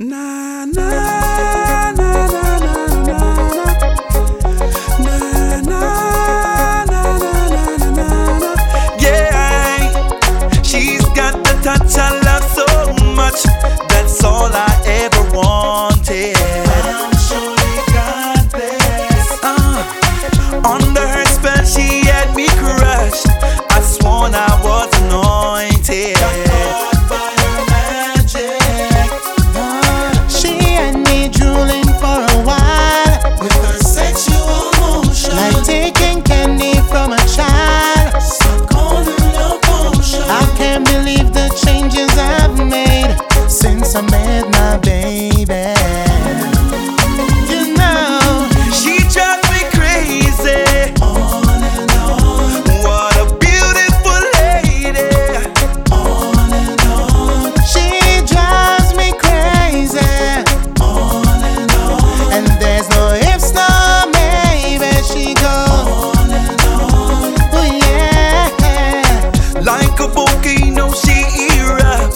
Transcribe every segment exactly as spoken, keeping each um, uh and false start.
Na na na na na na na na na na na. Yeah, she's got the touch I love so much. That's all I ever wanted. I'm sure God bless. Uh, under her spell, she had me crushed. I sworn I was anointed. I met my baby. You know, she drives me crazy. On and on. What a beautiful lady. On and on. She drives me crazy. On and on. And there's no ifs, no maybe. She goes on and on. Oh yeah. Like a volcano, she erupts,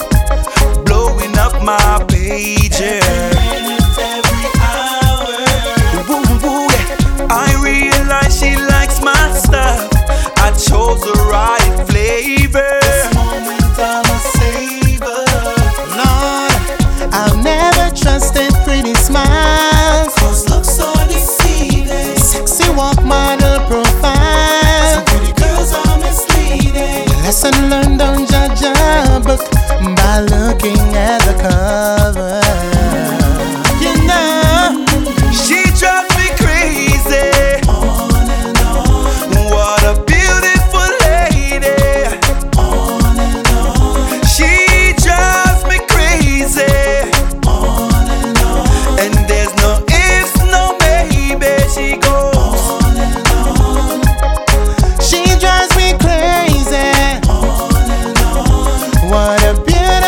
my pager. Every minute, every hour. Woo, woo, yeah. I realize she likes my stuff. I chose the right flavor. This moment I'm a saver. Lord, I've never trusted pretty smiles, 'cause looks so deceiving. Sexy walk, model profile. Some pretty girls are misleading. Lesson learned, don't judge a book by looking at the cover. You know, she drives me crazy. On and on. What a beautiful lady. On and on. She drives me crazy. On and on. And there's no ifs, no maybe. She goes on and on. She drives me crazy. On and on. What a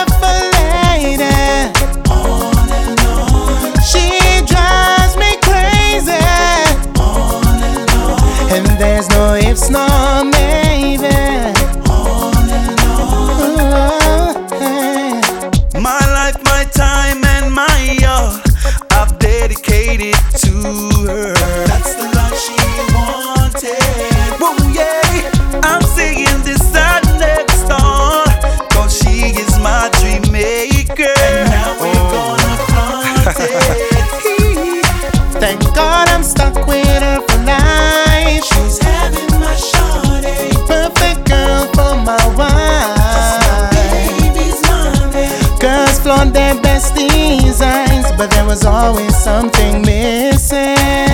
there's no ifs, no maybe. On and on. Hey. My life, my time, and my all I've dedicated to her. That's the life she wanted. Whoa, yeah. I'm saying this I never start, 'cause she is my dream maker. And now we're oh. gonna flaunt it. Thank God I'm stuck with her for life. She's having my shawty, perfect girl for my wife. My baby's mommy. Girls flaunt their best designs, but there was always something missing.